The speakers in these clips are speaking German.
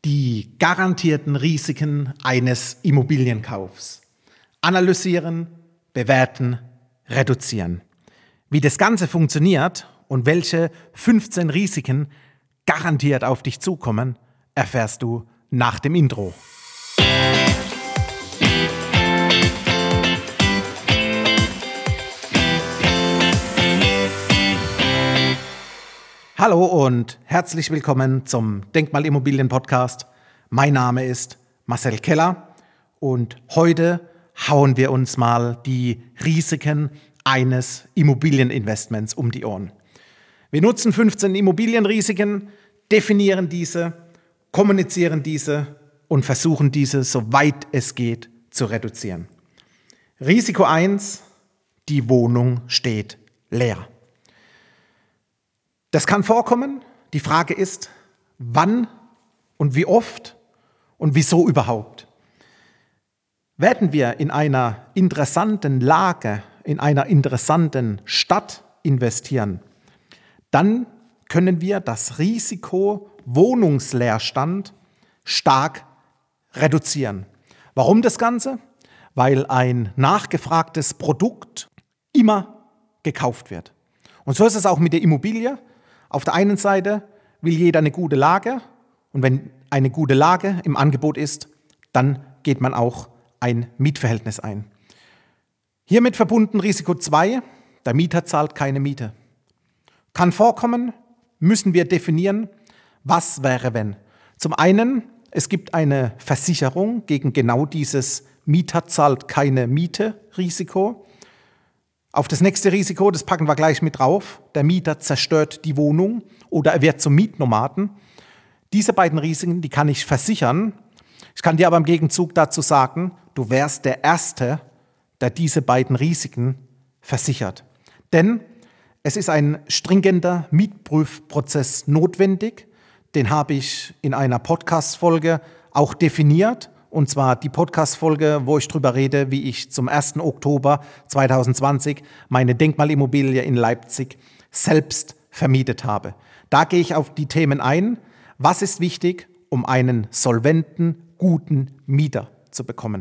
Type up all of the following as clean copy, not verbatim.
Die garantierten Risiken eines Immobilienkaufs. Analysieren, bewerten, reduzieren. Wie das Ganze funktioniert und welche 15 Risiken garantiert auf dich zukommen, erfährst du nach dem Intro. Hallo und herzlich willkommen zum Denkmalimmobilien-Podcast. Mein Name ist Marcel Keller und heute hauen wir uns mal die Risiken eines Immobilieninvestments um die Ohren. Wir nutzen 15 Immobilienrisiken, definieren diese, kommunizieren diese und versuchen diese, soweit es geht, zu reduzieren. Risiko 1, die Wohnung steht leer. Das kann vorkommen. Die Frage ist, wann und wie oft und wieso überhaupt. Werden wir in einer interessanten Lage, in einer interessanten Stadt investieren, dann können wir das Risiko Wohnungsleerstand stark reduzieren. Warum das Ganze? Weil ein nachgefragtes Produkt immer gekauft wird. Und so ist es auch mit der Immobilie. Auf der einen Seite will jeder eine gute Lage und wenn eine gute Lage im Angebot ist, dann geht man auch ein Mietverhältnis ein. Hiermit verbunden Risiko 2, der Mieter zahlt keine Miete. Kann vorkommen, müssen wir definieren, was wäre wenn. Zum einen, es gibt eine Versicherung gegen genau dieses Mieter zahlt keine Miete Risiko. Auf das nächste Risiko, das packen wir gleich mit drauf, der Mieter zerstört die Wohnung oder er wird zum Mietnomaden. Diese beiden Risiken, die kann ich versichern. Ich kann dir aber im Gegenzug dazu sagen, du wärst der Erste, der diese beiden Risiken versichert. Denn es ist ein stringenter Mietprüfprozess notwendig. Den habe ich in einer Podcast-Folge auch definiert. Und zwar die Podcast-Folge, wo ich darüber rede, wie ich zum 1. Oktober 2020 meine Denkmalimmobilie in Leipzig selbst vermietet habe. Da gehe ich auf die Themen ein. Was ist wichtig, um einen solventen, guten Mieter zu bekommen?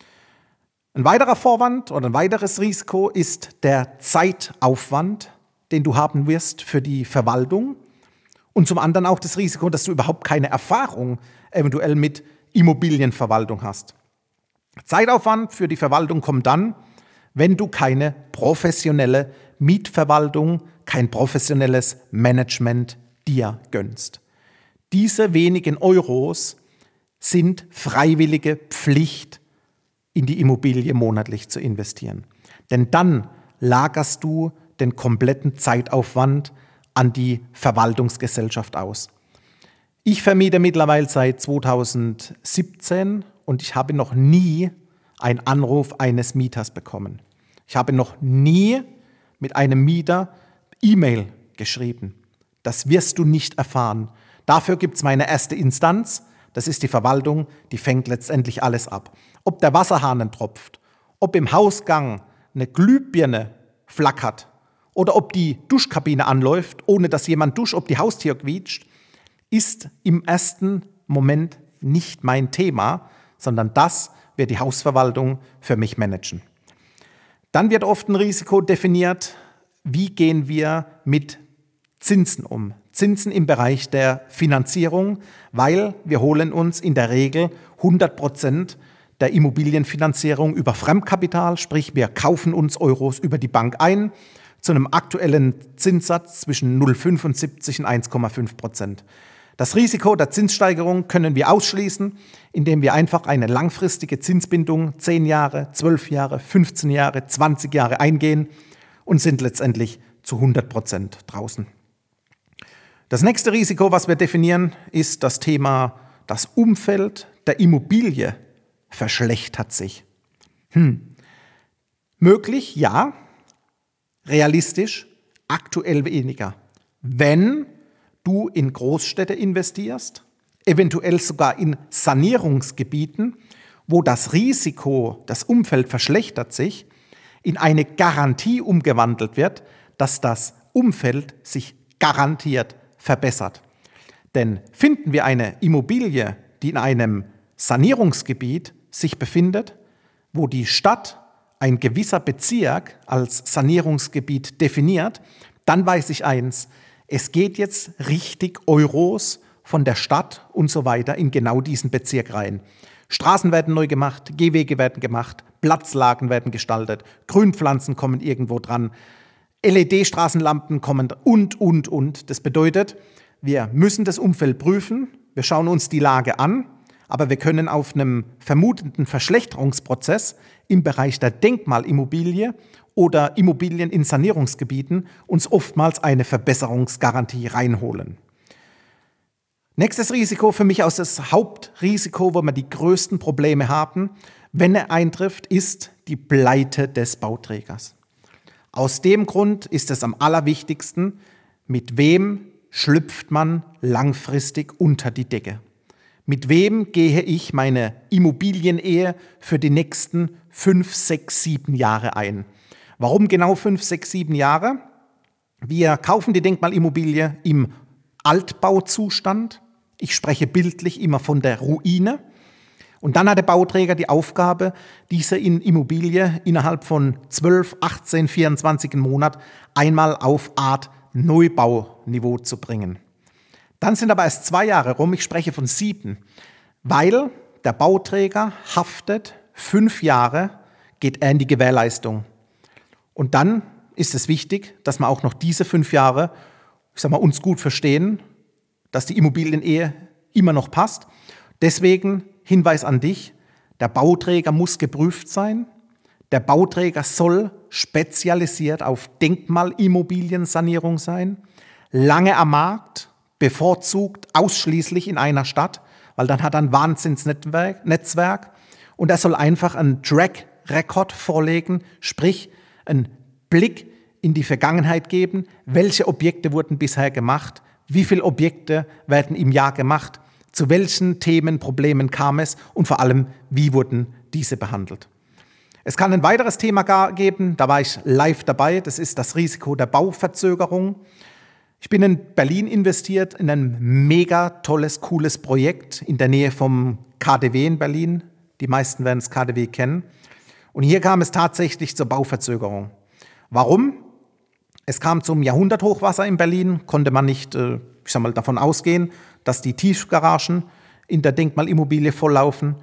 Ein weiterer Vorwand oder ein weiteres Risiko ist der Zeitaufwand, den du haben wirst für die Verwaltung. Und zum anderen auch das Risiko, dass du überhaupt keine Erfahrung eventuell mit Immobilienverwaltung hast. Zeitaufwand für die Verwaltung kommt dann, wenn du keine professionelle Mietverwaltung, kein professionelles Management dir gönnst. Diese wenigen Euros sind freiwillige Pflicht, in die Immobilie monatlich zu investieren. Denn dann lagerst du den kompletten Zeitaufwand an die Verwaltungsgesellschaft aus. Ich vermiete mittlerweile seit 2017 und ich habe noch nie einen Anruf eines Mieters bekommen. Ich habe noch nie mit einem Mieter E-Mail geschrieben. Das wirst du nicht erfahren. Dafür gibt es meine erste Instanz, das ist die Verwaltung, die fängt letztendlich alles ab. Ob der Wasserhahn tropft, ob im Hausgang eine Glühbirne flackert oder ob die Duschkabine anläuft, ohne dass jemand duscht, ob die Haustür quietscht, ist im ersten Moment nicht mein Thema, sondern das wird die Hausverwaltung für mich managen. Dann wird oft ein Risiko definiert, wie gehen wir mit Zinsen um. Zinsen im Bereich der Finanzierung, weil wir holen uns in der Regel 100% der Immobilienfinanzierung über Fremdkapital, sprich wir kaufen uns Euros über die Bank ein, zu einem aktuellen Zinssatz zwischen 0,75 und 1,5%. Das Risiko der Zinssteigerung können wir ausschließen, indem wir einfach eine langfristige Zinsbindung 10 Jahre, 12 Jahre, 15 Jahre, 20 Jahre eingehen und sind letztendlich zu 100% draußen. Das nächste Risiko, was wir definieren, ist das Thema, das Umfeld der Immobilie verschlechtert sich. Möglich, ja. Realistisch, aktuell weniger. Wenn du in Großstädte investierst, eventuell sogar in Sanierungsgebieten, wo das Risiko, das Umfeld verschlechtert sich, in eine Garantie umgewandelt wird, dass das Umfeld sich garantiert verbessert. Denn finden wir eine Immobilie, die in einem Sanierungsgebiet sich befindet, wo die Stadt ein gewisser Bezirk als Sanierungsgebiet definiert, dann weiß ich eins, es geht jetzt richtig Euros von der Stadt und so weiter in genau diesen Bezirk rein. Straßen werden neu gemacht, Gehwege werden gemacht, Platzlagen werden gestaltet, Grünpflanzen kommen irgendwo dran, LED-Straßenlampen kommen und. Das bedeutet, wir müssen das Umfeld prüfen, wir schauen uns die Lage an, aber wir können auf einem vermuteten Verschlechterungsprozess im Bereich der Denkmalimmobilie oder Immobilien in Sanierungsgebieten uns oftmals eine Verbesserungsgarantie reinholen. Nächstes Risiko für mich aus das Hauptrisiko, wo wir die größten Probleme haben, wenn er eintrifft, ist die Pleite des Bauträgers. Aus dem Grund ist es am allerwichtigsten, mit wem schlüpft man langfristig unter die Decke. Mit wem gehe ich meine Immobilienehe für die nächsten 5, 6, 7 Jahre ein? Warum genau 5, 6, 7 Jahre? Wir kaufen die Denkmalimmobilie im Altbauzustand. Ich spreche bildlich immer von der Ruine. Und dann hat der Bauträger die Aufgabe, diese Immobilie innerhalb von 12, 18, 24 Monat einmal auf Art Neubauniveau zu bringen. Dann sind aber erst 2 Jahre rum, ich spreche von 7, weil der Bauträger haftet 5 Jahre, geht er in die Gewährleistung. Und dann ist es wichtig, dass wir auch noch diese 5 Jahre, uns gut verstehen, dass die Immobilienehe immer noch passt. Deswegen Hinweis an dich, der Bauträger muss geprüft sein. Der Bauträger soll spezialisiert auf Denkmalimmobiliensanierung sein, lange am Markt, bevorzugt ausschließlich in einer Stadt, weil dann hat er ein Wahnsinnsnetzwerk und er soll einfach einen Track-Record vorlegen, sprich einen Blick in die Vergangenheit geben, welche Objekte wurden bisher gemacht, wie viele Objekte werden im Jahr gemacht, zu welchen Themen, Problemen kam es und vor allem, wie wurden diese behandelt. Es kann ein weiteres Thema geben, da war ich live dabei, das ist das Risiko der Bauverzögerung. Ich bin in Berlin investiert in ein mega tolles, cooles Projekt in der Nähe vom KaDeWe in Berlin. Die meisten werden das KaDeWe kennen. Und hier kam es tatsächlich zur Bauverzögerung. Warum? Es kam zum Jahrhunderthochwasser in Berlin, konnte man nicht davon ausgehen, dass die Tiefgaragen in der Denkmalimmobilie volllaufen,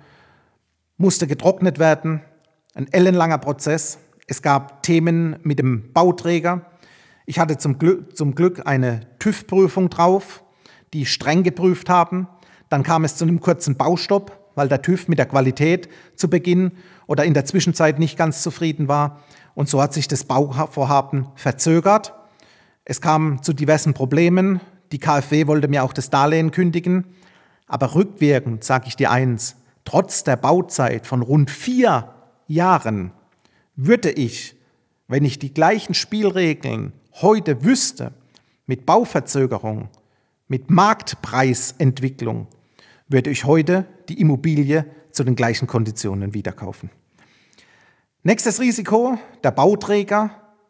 musste getrocknet werden, ein ellenlanger Prozess. Es gab Themen mit dem Bauträger. Ich hatte zum Glück eine TÜV-Prüfung drauf, die streng geprüft haben. Dann kam es zu einem kurzen Baustopp, weil der TÜV mit der Qualität zu Beginn oder in der Zwischenzeit nicht ganz zufrieden war. Und so hat sich das Bauvorhaben verzögert. Es kam zu diversen Problemen. Die KfW wollte mir auch das Darlehen kündigen. Aber rückwirkend sage ich dir eins, trotz der Bauzeit von rund 4 Jahren würde ich, wenn ich die gleichen Spielregeln heute wüsste, mit Bauverzögerung, mit Marktpreisentwicklung, würde ich heute die Immobilie zu den gleichen Konditionen wieder kaufen. Nächstes Risiko, der Bauträger,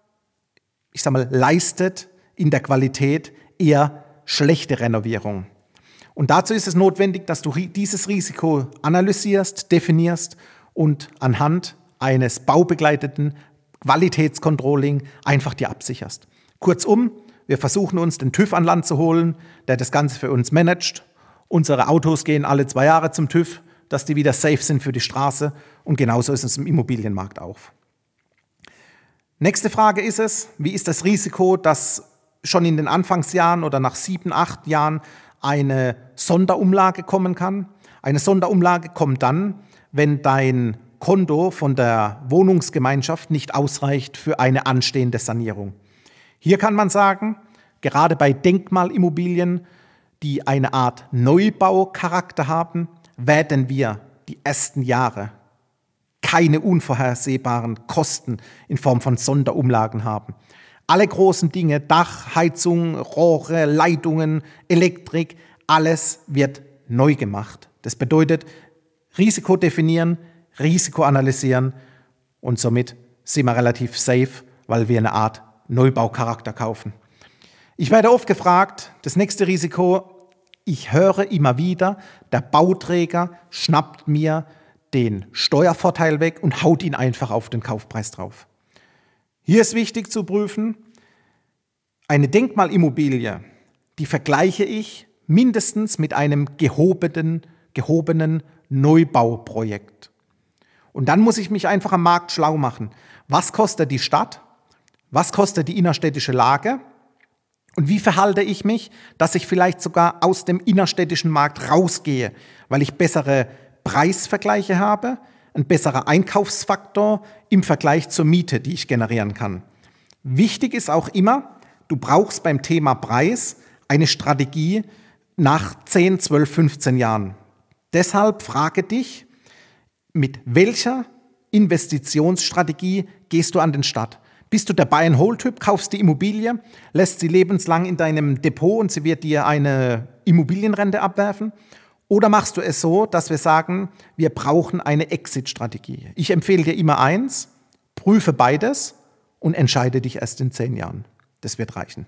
leistet in der Qualität eher schlechte Renovierung. Und dazu ist es notwendig, dass du dieses Risiko analysierst, definierst und anhand eines baubegleiteten Qualitätscontrolling einfach dir absicherst. Kurzum, wir versuchen uns den TÜV an Land zu holen, der das Ganze für uns managt. Unsere Autos gehen alle 2 Jahre zum TÜV, dass die wieder safe sind für die Straße. Und genauso ist es im Immobilienmarkt auch. Nächste Frage ist es, wie ist das Risiko, dass schon in den Anfangsjahren oder nach 7, 8 Jahren eine Sonderumlage kommen kann? Eine Sonderumlage kommt dann, wenn dein Konto von der Wohnungsgemeinschaft nicht ausreicht für eine anstehende Sanierung. Hier kann man sagen, gerade bei Denkmalimmobilien, die eine Art Neubaucharakter haben, werden wir die ersten Jahre keine unvorhersehbaren Kosten in Form von Sonderumlagen haben. Alle großen Dinge, Dach, Heizung, Rohre, Leitungen, Elektrik, alles wird neu gemacht. Das bedeutet, Risiko definieren, Risiko analysieren und somit sind wir relativ safe, weil wir eine Art Neubaucharakter kaufen. Ich werde oft gefragt, das nächste Risiko, Ich höre immer wieder, der Bauträger schnappt mir den Steuervorteil weg und haut ihn einfach auf den Kaufpreis drauf. Hier ist wichtig zu prüfen, eine Denkmalimmobilie, die vergleiche ich mindestens mit einem gehobenen Neubauprojekt. Und dann muss ich mich einfach am Markt schlau machen. Was kostet die Stadt? Was kostet die innerstädtische Lage? Und wie verhalte ich mich, dass ich vielleicht sogar aus dem innerstädtischen Markt rausgehe, weil ich bessere Preisvergleiche habe, ein besserer Einkaufsfaktor im Vergleich zur Miete, die ich generieren kann. Wichtig ist auch immer, du brauchst beim Thema Preis eine Strategie nach 10, 12, 15 Jahren. Deshalb frage dich, mit welcher Investitionsstrategie gehst du an den Start? Bist du der Buy-and-Hold-Typ, kaufst die Immobilie, lässt sie lebenslang in deinem Depot und sie wird dir eine Immobilienrente abwerfen? Oder machst du es so, dass wir sagen, wir brauchen eine Exit-Strategie? Ich empfehle dir immer eins, prüfe beides und entscheide dich erst in 10 Jahren. Das wird reichen.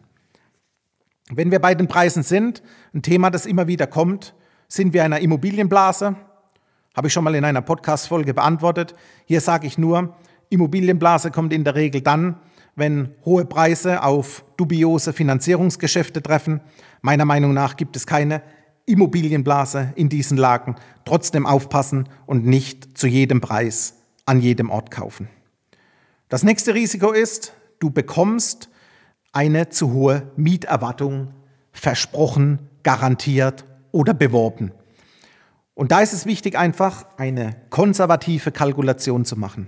Wenn wir bei den Preisen sind, ein Thema, das immer wieder kommt, sind wir in einer Immobilienblase? Habe ich schon mal in einer Podcast-Folge beantwortet. Hier sage ich nur, Immobilienblase kommt in der Regel dann, wenn hohe Preise auf dubiose Finanzierungsgeschäfte treffen. Meiner Meinung nach gibt es keine Immobilienblase in diesen Lagen. Trotzdem aufpassen und nicht zu jedem Preis an jedem Ort kaufen. Das nächste Risiko ist, du bekommst eine zu hohe Mieterwartung versprochen, garantiert oder beworben. Und da ist es wichtig, einfach eine konservative Kalkulation zu machen.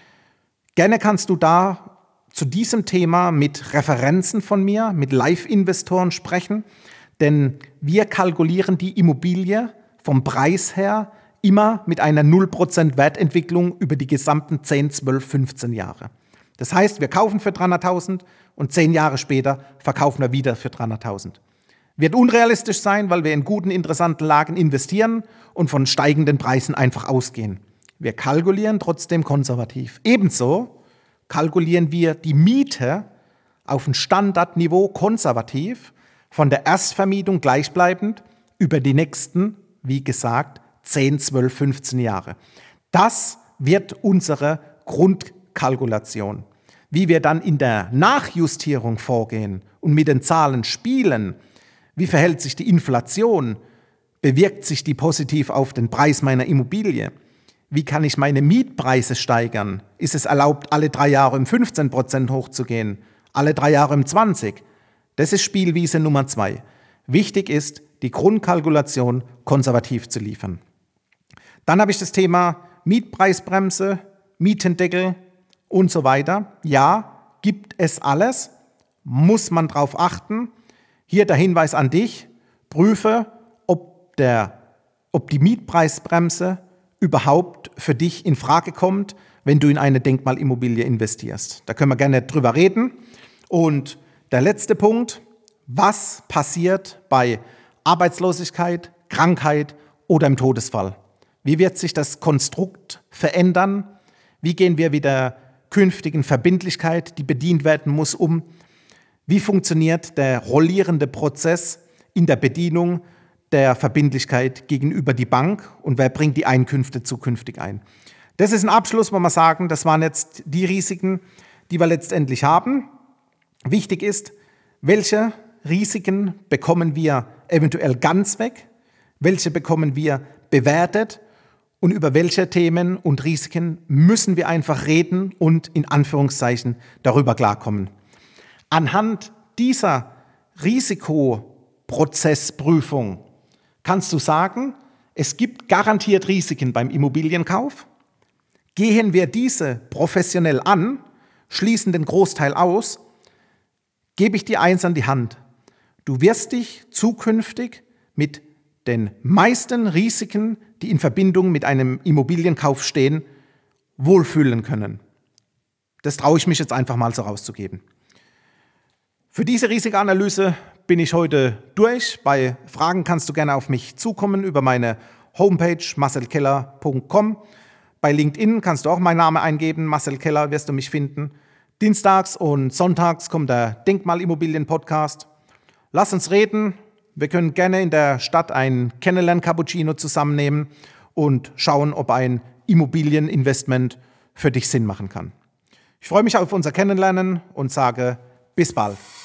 Gerne kannst du da zu diesem Thema mit Referenzen von mir, mit Live-Investoren sprechen, denn wir kalkulieren die Immobilie vom Preis her immer mit einer 0% Wertentwicklung über die gesamten 10, 12, 15 Jahre. Das heißt, wir kaufen für 300.000 und 10 Jahre später verkaufen wir wieder für 300.000. Wird unrealistisch sein, weil wir in guten, interessanten Lagen investieren und von steigenden Preisen einfach ausgehen. Wir kalkulieren trotzdem konservativ. Ebenso kalkulieren wir die Miete auf ein Standardniveau konservativ, von der Erstvermietung gleichbleibend über die nächsten, wie gesagt, 10, 12, 15 Jahre. Das wird unsere Grundkalkulation. Wie wir dann in der Nachjustierung vorgehen und mit den Zahlen spielen, wie verhält sich die Inflation, bewirkt sich die positiv auf den Preis meiner Immobilie, wie kann ich meine Mietpreise steigern, ist es erlaubt, alle 3 Jahre um 15% hochzugehen, alle 3 Jahre um 20%. Das ist Spielwiese Nummer 2. Wichtig ist, die Grundkalkulation konservativ zu liefern. Dann habe ich das Thema Mietpreisbremse, Mietendeckel und so weiter. Ja, gibt es alles, muss man darauf achten. Hier der Hinweis an dich, prüfe, ob die Mietpreisbremse überhaupt für dich in Frage kommt, wenn du in eine Denkmalimmobilie investierst. Da können wir gerne drüber reden. Und der letzte Punkt, was passiert bei Arbeitslosigkeit, Krankheit oder im Todesfall? Wie wird sich das Konstrukt verändern? Wie gehen wir mit der künftigen Verbindlichkeit, die bedient werden muss, um? Wie funktioniert der rollierende Prozess in der Bedienung der Verbindlichkeit gegenüber die Bank und wer bringt die Einkünfte zukünftig ein? Das ist ein Abschluss, wo wir sagen, das waren jetzt die Risiken, die wir letztendlich haben. Wichtig ist, welche Risiken bekommen wir eventuell ganz weg, welche bekommen wir bewertet und über welche Themen und Risiken müssen wir einfach reden und in Anführungszeichen darüber klarkommen. Anhand dieser Risikoprozessprüfung kannst du sagen, es gibt garantiert Risiken beim Immobilienkauf. Gehen wir diese professionell an, schließen den Großteil aus, gebe ich dir eins an die Hand. Du wirst dich zukünftig mit den meisten Risiken, die in Verbindung mit einem Immobilienkauf stehen, wohlfühlen können. Das traue ich mich jetzt einfach mal so rauszugeben. Für diese Risikoanalyse bin ich heute durch. Bei Fragen kannst du gerne auf mich zukommen über meine Homepage marcelkeller.com. Bei LinkedIn kannst du auch meinen Namen eingeben, Marcel Keller, wirst du mich finden. Dienstags und sonntags kommt der Denkmalimmobilien-Podcast. Lass uns reden, Wir können gerne in der Stadt ein Kennenlern-Cappuccino zusammennehmen und schauen, ob ein Immobilieninvestment für dich Sinn machen kann. Ich freue mich auf unser Kennenlernen und sage bis bald.